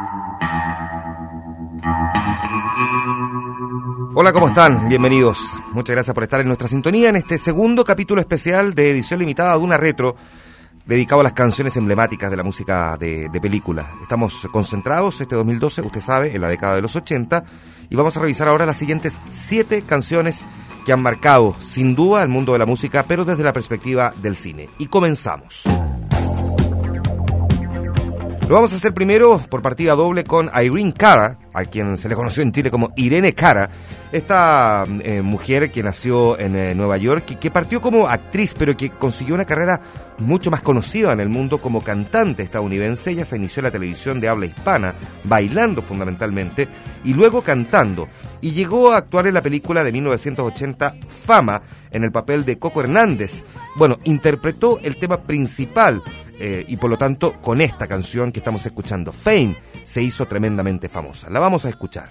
Hola, ¿cómo están? Bienvenidos. Muchas gracias por estar en nuestra sintonía en este segundo capítulo especial de edición limitada de una retro dedicado a las canciones emblemáticas de la música de películas. Estamos concentrados este 2012, usted sabe, en la década de los 80, y vamos a revisar ahora las siguientes 7 canciones que han marcado, sin duda, el mundo de la música, pero desde la perspectiva del cine. Y comenzamos. Lo vamos a hacer primero por partida doble con Irene Cara, a quien se le conoció en Chile como Irene Cara, esta mujer que nació en Nueva York y que partió como actriz, pero que consiguió una carrera mucho más conocida en el mundo como cantante estadounidense. Ella se inició en la televisión de habla hispana, bailando fundamentalmente, y luego cantando, y llegó a actuar en la película de 1980 Fama, en el papel de Coco Hernández. Bueno, interpretó el tema principal, y por lo tanto, con esta canción que estamos escuchando, Fame, se hizo tremendamente famosa. La vamos a escuchar.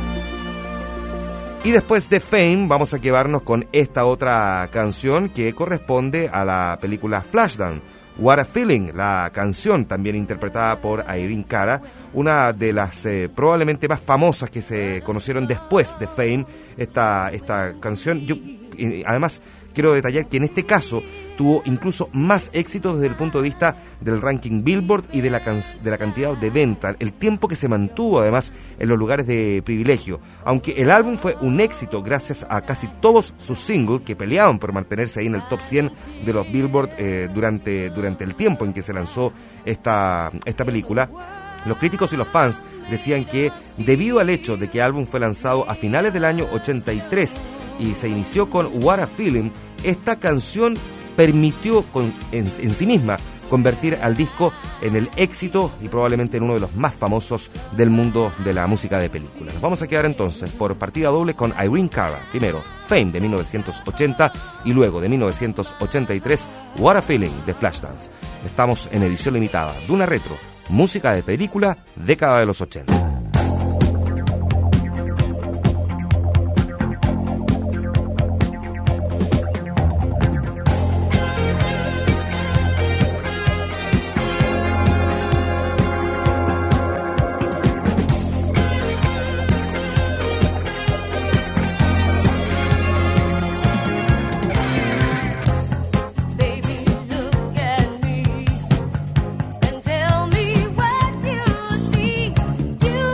Y después de Fame vamos a quedarnos con esta otra canción que corresponde a la película Flashdance, What a Feeling, la canción también interpretada por Irene Cara, una de las probablemente más famosas que se conocieron después de Fame. Esta canción, además quiero detallar que en este caso tuvo incluso más éxito desde el punto de vista del ranking Billboard y de la cantidad de venta, el tiempo que se mantuvo además en los lugares de privilegio. Aunque el álbum fue un éxito gracias a casi todos sus singles que peleaban por mantenerse ahí en el top 100 de los Billboard durante el tiempo en que se lanzó esta película. Los críticos y los fans decían que debido al hecho de que el álbum fue lanzado a finales del año 83 y se inició con What a Feeling, esta canción permitió en sí misma convertir al disco en el éxito y probablemente en uno de los más famosos del mundo de la música de películas. Nos vamos a quedar entonces por partida doble con Irene Cara. Primero Fame de 1980 y luego de 1983 What a Feeling de Flashdance. Estamos en edición limitada de una retro, música de película, década de los 80. Tell me what you see. You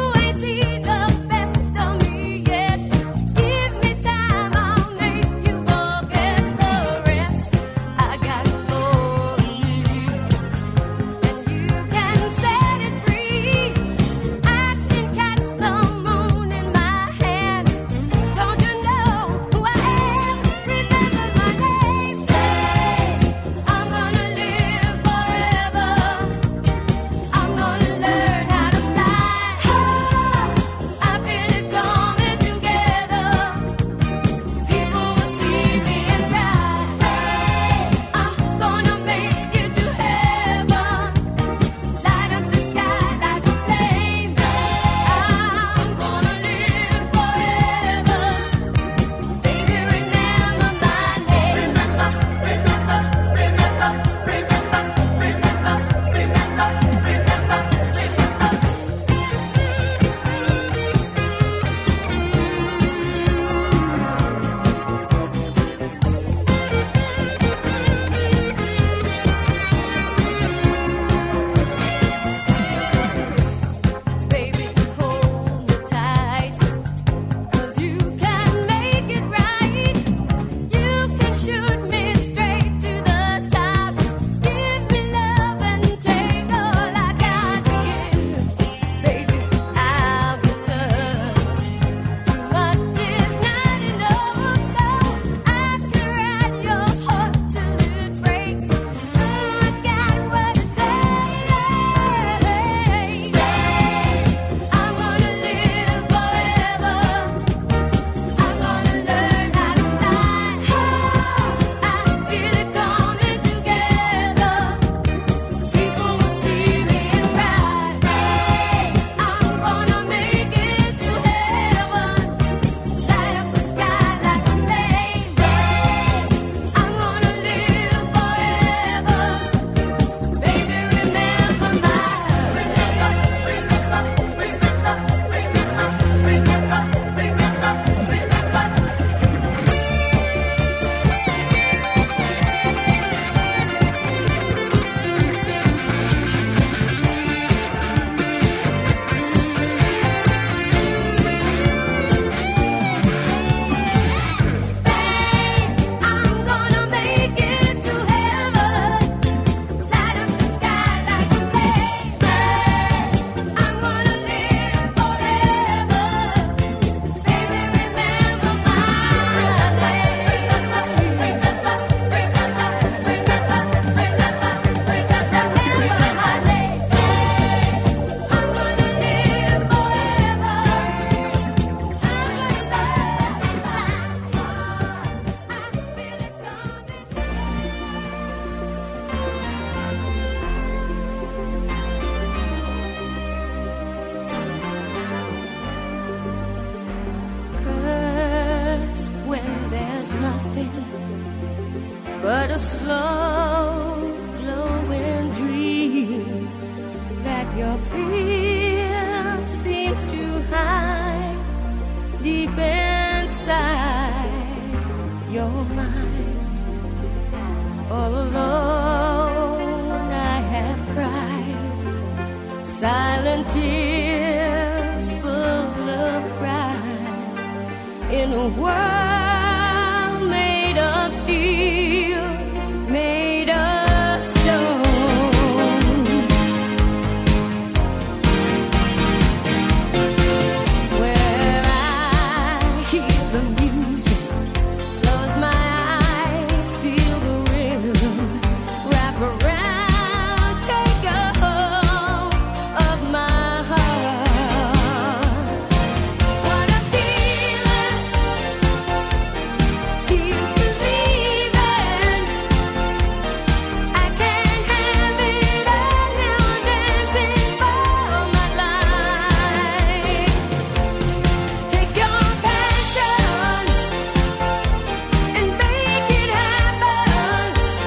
deep inside your mind. All alone I have cried silent tears full of pride in a world made of steel, made of stone. Where I hear the music, close my eyes, feel the rhythm, wrap around, take a hold of my heart. What a feeling, feels believing. I can't have it all now, I'm dancing for my life. Take your passion and make it happen.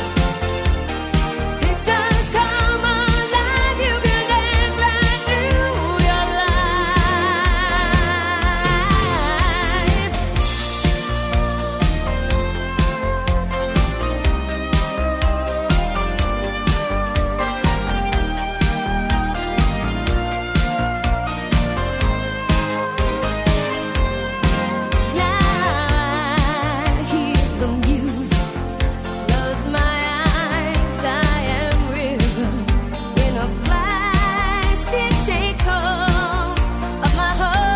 Pictures come alive, you can dance right through your life. Now I hear the music, close my eyes, I am rhythm. In a flash, it takes hold of my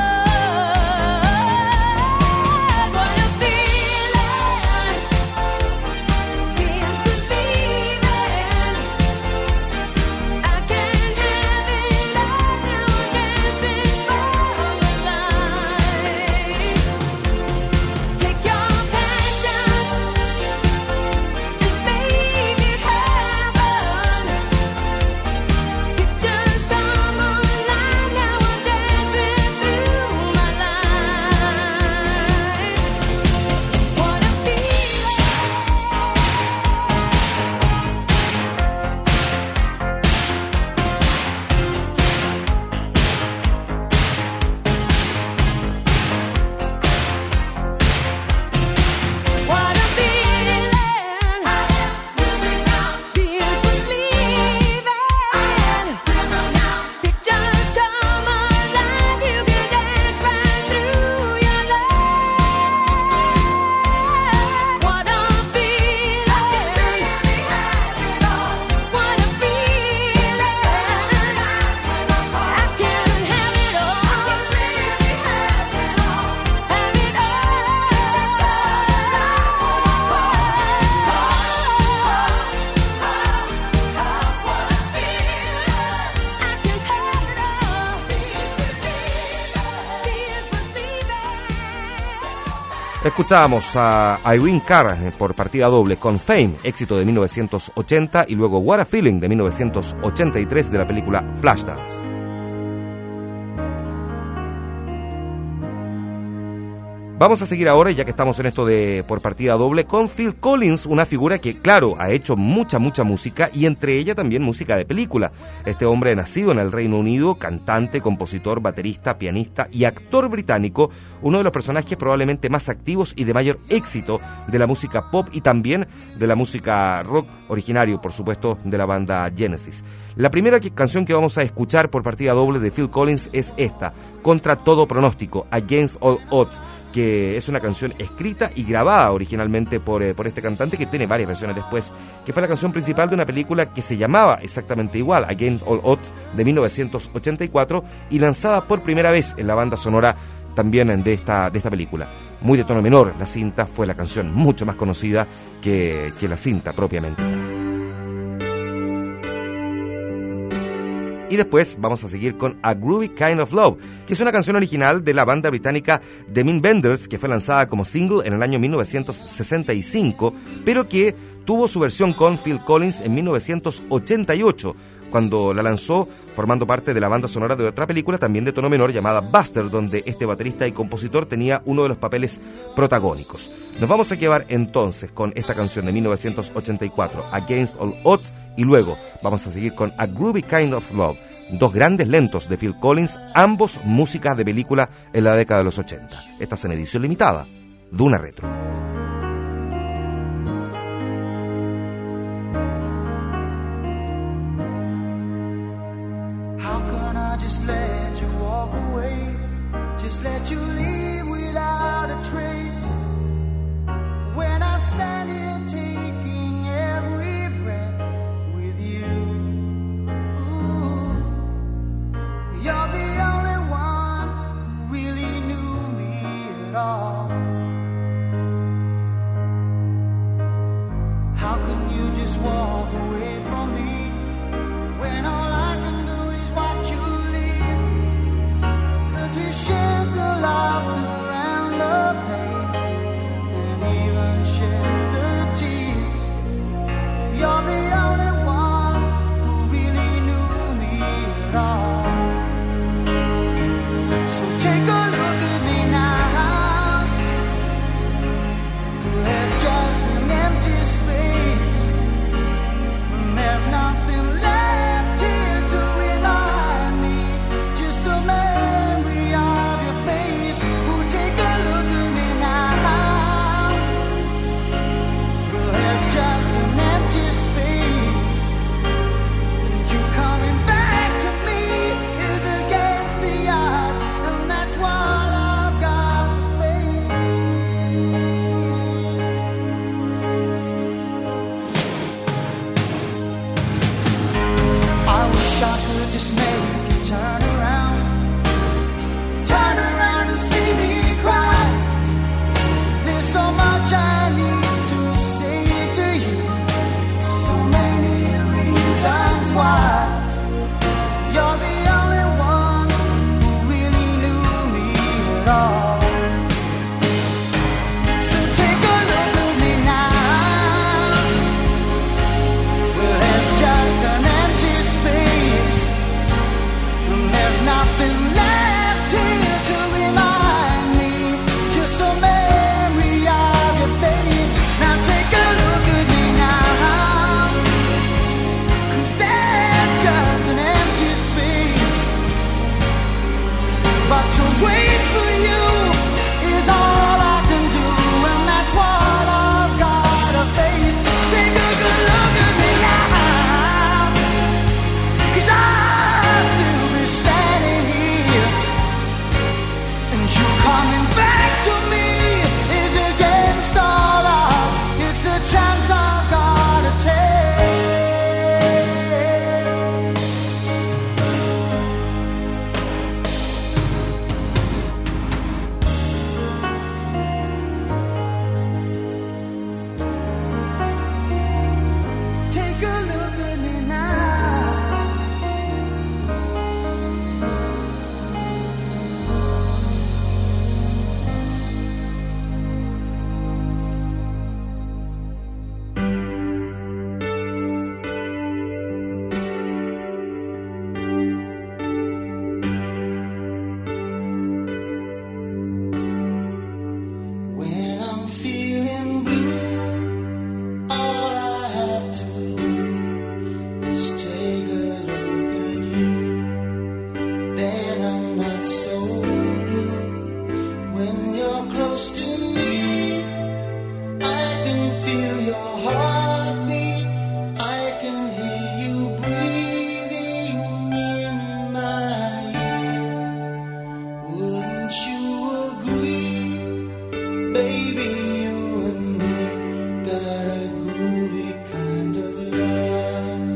heart. What a feeling, feels believing. I can't have it all now, I'm dancing for my life. Take your passion and make it happen. Pictures come alive, now I'm dancing through my life. What a feeling. What a feeling. I am music now. Feels believing. I am rhythm now. Pictures come alive. You can dance right through your life. What a feeling. I can really have it all. What a feeling. I can have it all. I can really have it all. Have it all. Just Escuchábamos a Irene Cara por partida doble con Fame, éxito de 1980, y luego What a Feeling de 1983 de la película Flashdance. Vamos a seguir ahora, ya que estamos en esto de por partida doble, con Phil Collins, una figura que, claro, ha hecho mucha música, y entre ella también música de película. Este hombre, nacido en el Reino Unido, cantante, compositor, baterista, pianista y actor británico, uno de los personajes probablemente más activos y de mayor éxito de la música pop y también de la música rock, originario, por supuesto, de la banda Genesis. La primera canción que vamos a escuchar por partida doble de Phil Collins es esta, Contra todo pronóstico, Against All Odds, que es una canción escrita y grabada originalmente por este cantante, que tiene varias versiones después, que fue la canción principal de una película que se llamaba exactamente igual, Against All Odds, de 1984, y lanzada por primera vez en la banda sonora también de esta película. Muy de tono menor, la cinta fue la canción mucho más conocida que la cinta propiamente. Y después vamos a seguir con A Groovy Kind of Love, que es una canción original de la banda británica The Mindbenders, que fue lanzada como single en el año 1965, pero que tuvo su versión con Phil Collins en 1988, cuando la lanzó formando parte de la banda sonora de otra película también de tono menor llamada Buster, donde este baterista y compositor tenía uno de los papeles protagónicos. Nos vamos a quedar entonces con esta canción de 1984, Against All Odds, y luego vamos a seguir con A Groovy Kind of Love dos grandes lentos de Phil Collins, ambos músicas de película en la década de los 80. Estas en edición limitada, Duna Retro. How can I just let you walk away? Just let you leave without a trace. When I stand here taking every breath with you. Ooh, you're the only one who really knew me at all. How can you just walk away from me when all I can do is watch you leave? 'Cause we shared the laughter and the pain, and even shared the tears. You're the only one who really knew me at all. So take a look at me now. There's just an empty space, and there's nothing left here to remind me. Just the memory of your face. Oh, take a look at me now. Well, there's just an empty space, and you coming back to me is against the odds, and that's what I've got to face. I wish I could just make you turn around and see me cry. There's so much I need to say to you, so many reasons why. You're the only one who really knew me at all. So take a look at me now. Well, there's just an empty space, and there's nothing left here to remind me. Just a memory of your face. Now take a look at me now. 'Cause there's just an empty space, but to wait for you is all I can do, and that's what I've gotta face. Take a good look at me now, 'cause I'll still be standing here, and you coming back to me is against all odds. It's the chance I've gotta take. Take a look at me now. When I'm feeling blue, all I have to do is take a look at you. Then I'm not so blue. When you're close to me, I can feel your heartbeat. I can hear you breathing in my ear. Wouldn't you agree? Baby, you and me got a groovy kind of love.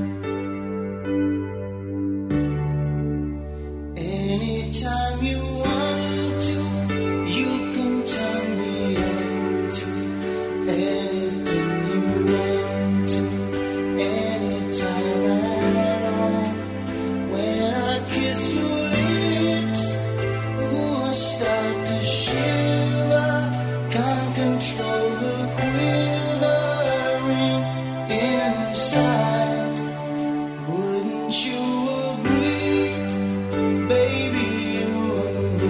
Anytime you want to, you can turn me on to anything you want to, anytime at all. When I kiss your lips, ooh, I start to shiver. Can't control the quivering inside. Wouldn't you agree? Baby, you and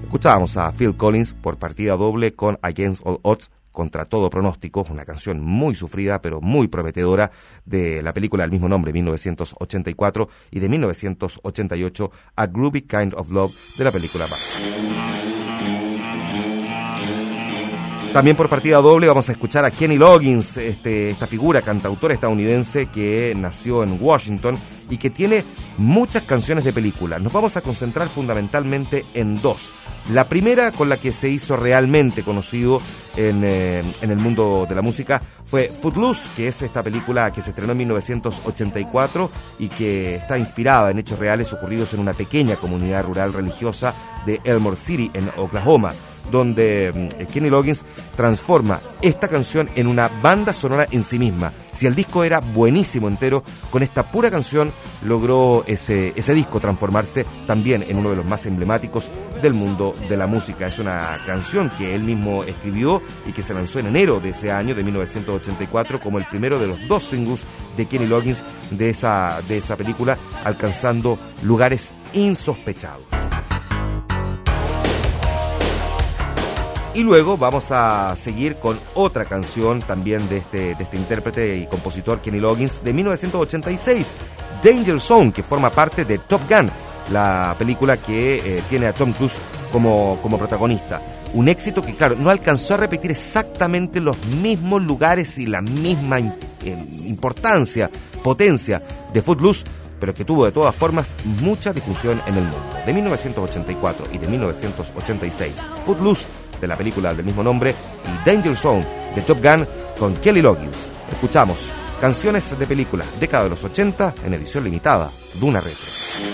Escuchábamos a Phil Collins por partida doble con Against All Odds, contra todo pronóstico, una canción muy sufrida pero muy prometedora de la película del mismo nombre, 1984, y de 1988, A Groovy Kind of Love, de la película Barbie. También por partida doble vamos a escuchar a Kenny Loggins, esta figura cantautora estadounidense que nació en Washington y que tiene muchas canciones de película. Nos vamos a concentrar fundamentalmente en dos. La primera, con la que se hizo realmente conocido en el mundo de la música, fue Footloose, que es esta película que se estrenó en 1984 y que está inspirada en hechos reales ocurridos en una pequeña comunidad rural religiosa de Elmore City, en Oklahoma, donde Kenny Loggins transforma esta canción en una banda sonora en sí misma. Si el disco era buenísimo entero, con esta pura canción logró ese disco transformarse también en uno de los más emblemáticos del mundo de la música. Es una canción que él mismo escribió y que se lanzó en enero de ese año, de 1984, como el primero de los dos singles de Kenny Loggins de esa película, alcanzando lugares insospechados. Y luego vamos a seguir con otra canción también de este intérprete y compositor Kenny Loggins, de 1986, Danger Zone, que forma parte de Top Gun, la película que tiene a Tom Cruise como protagonista. Un éxito que, claro, no alcanzó a repetir exactamente los mismos lugares y la misma importancia, potencia de Footloose, pero que tuvo de todas formas mucha difusión en el mundo. De 1984 y de 1986, Footloose, de la película del mismo nombre, y Danger Zone, de Top Gun, con Kenny Loggins. Escuchamos canciones de película, década de los 80, en edición limitada, Duna Retro.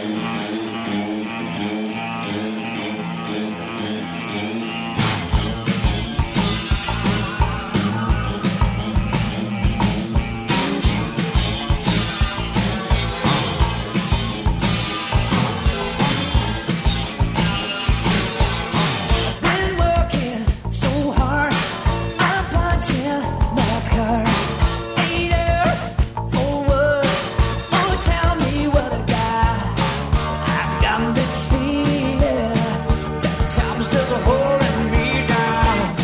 Been working so hard, I'm punching my card. Ain't there for what? Oh, tell me what I got. I got this feeling that time's still holding me down.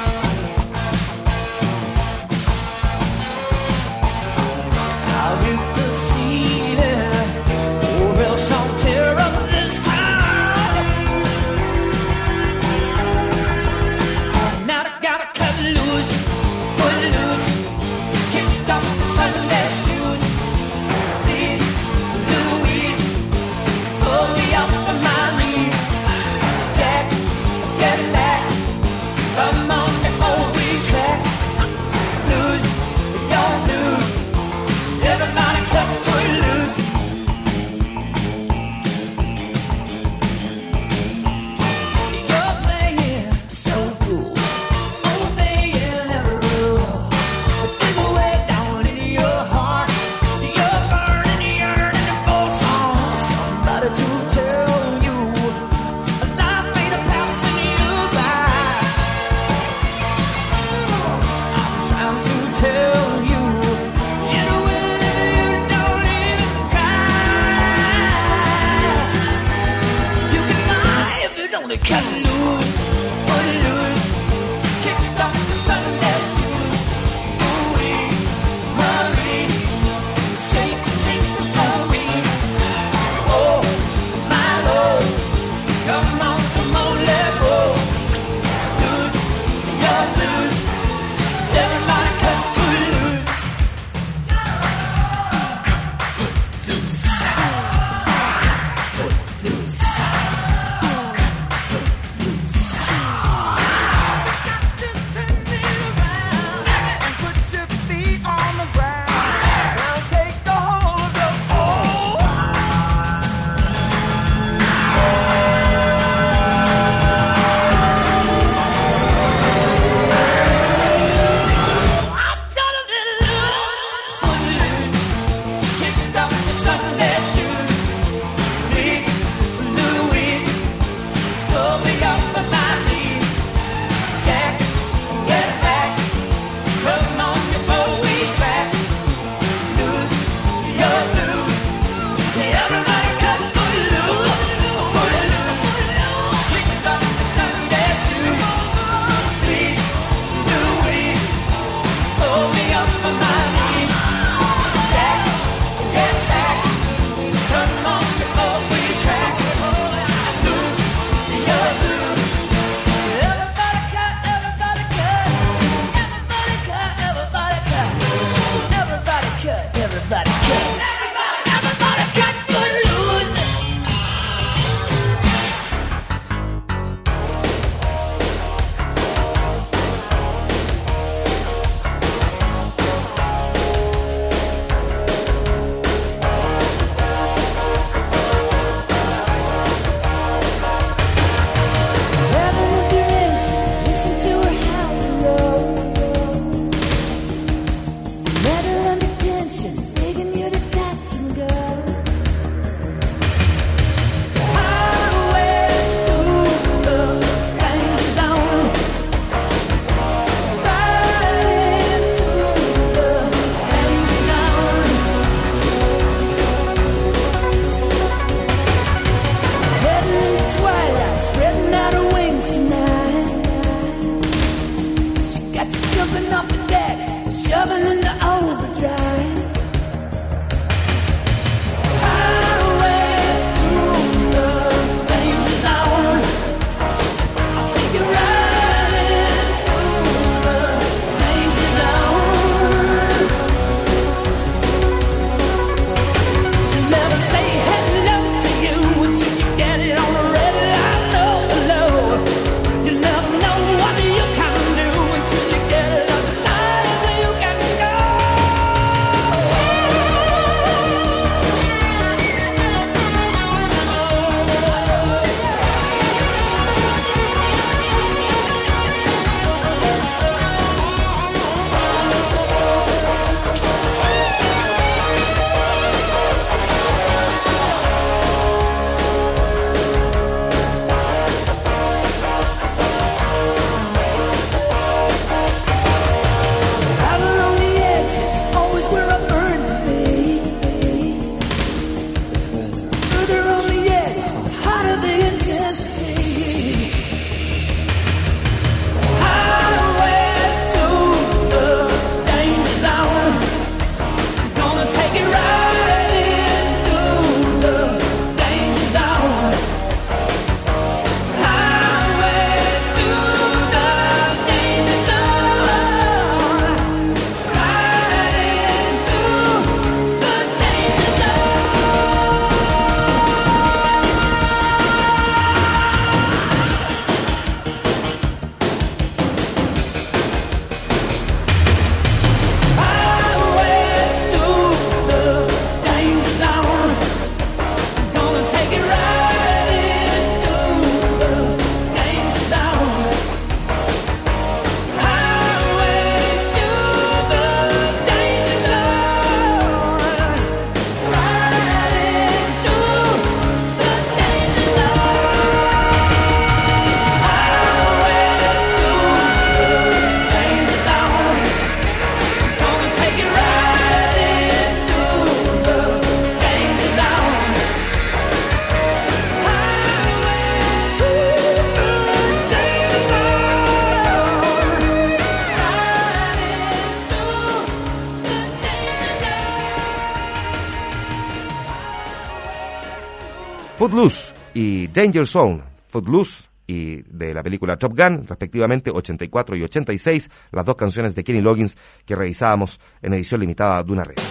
I'll hit the ceiling, or else I'll tear up this town. Now I gotta cut loose, foot loose, kick off the Sunday shoes. Please, Louise, pull me up on my knees. Jack, get back, come on, the old reclack. Lose, your blues, everybody cut foot loose. You're playing so cool, obeying every rule. Dig away down in your heart, you're burning, yearning for somebody to tell you life ain't a passing you by. I'm trying to tell you, you will if you don't even try. You can fly if you don't cut loose, foot loose, kick off the Sunday shoes. Ooh-wee, Marie, shake, shake the booty. Oh, my Lord, come on, let's go. Loose, you're loose, everybody cut foot loose. Foot loose. Footloose y Danger Zone. Footloose y de la película Top Gun, respectivamente 84 y 86, las dos canciones de Kenny Loggins que revisábamos en edición limitada de una red.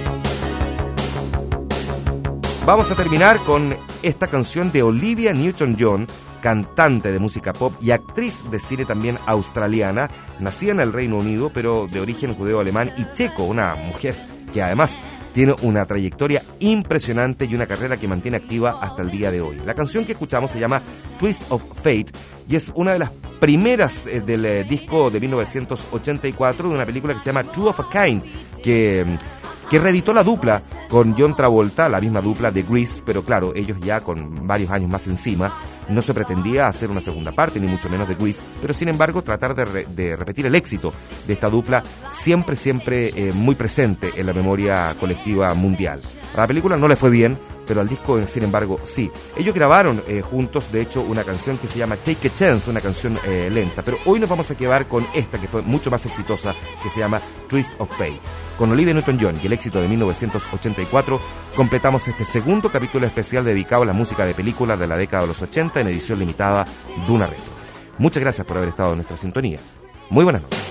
Vamos a terminar con esta canción de Olivia Newton-John, cantante de música pop y actriz de cine también australiana, nacida en el Reino Unido, pero de origen judeo-alemán y checo, una mujer que además tiene una trayectoria impresionante y una carrera que mantiene activa hasta el día de hoy. La canción que escuchamos se llama Twist of Fate y es una de las primeras del disco de 1984 de una película que se llama Two of a Kind, que reeditó la dupla con John Travolta, la misma dupla de Grease, pero claro, ellos ya con varios años más encima. No se pretendía hacer una segunda parte, ni mucho menos de Grease, pero sin embargo tratar de repetir el éxito de esta dupla, siempre muy presente en la memoria colectiva mundial. A la película no le fue bien, pero al disco, sin embargo, sí. Ellos grabaron juntos, de hecho, una canción que se llama Take a Chance, una canción lenta, pero hoy nos vamos a quedar con esta que fue mucho más exitosa, que se llama Twist of Fate. Con Olivia Newton-John y el éxito de 1984, completamos este segundo capítulo especial dedicado a la música de películas de la década de los 80 en edición limitada de una retro. Muchas gracias por haber estado en nuestra sintonía. Muy buenas noches.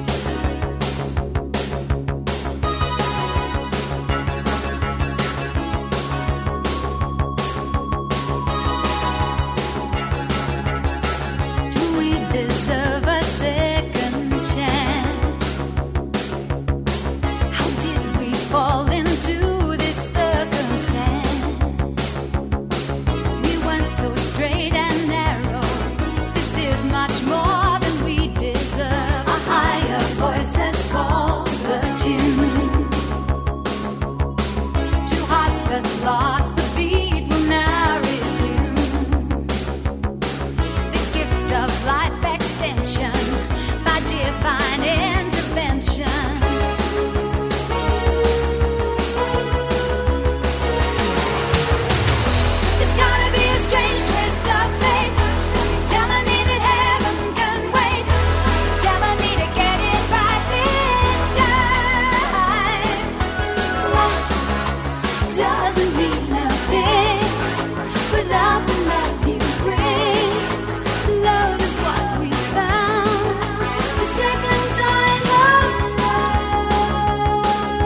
Do we deserve a second chance? How did we fall into this circumstance? We weren't so straight and narrow. This is much more than we deserve. A higher voice has called the tune. Two hearts that lost the beat will now resume. The gift of life extension by divine intervention. It's gotta be a strange twist of fate, telling me that heaven can wait, telling me to get it right this time. Life doesn't mean a thing without the love you bring. Love is what we found the second time around.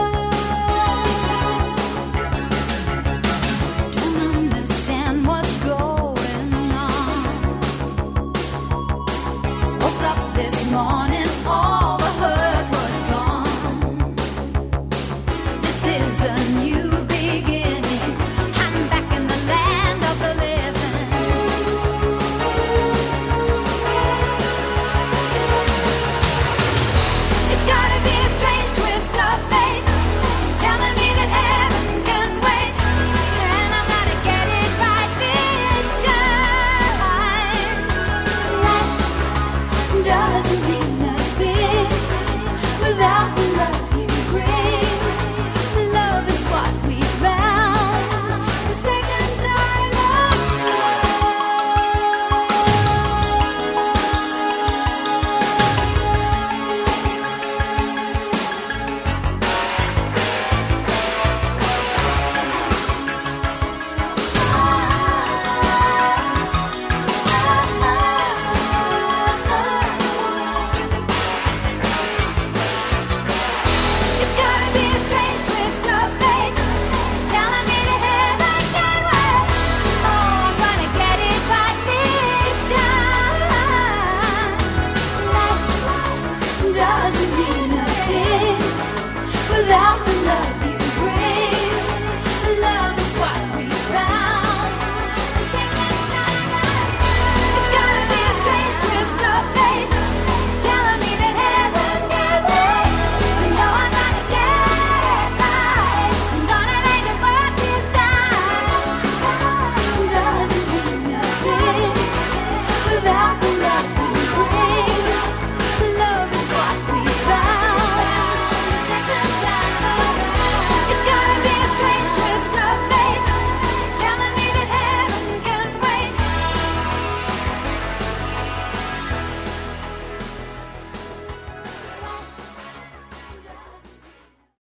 Don't understand what's going on. Woke up this morning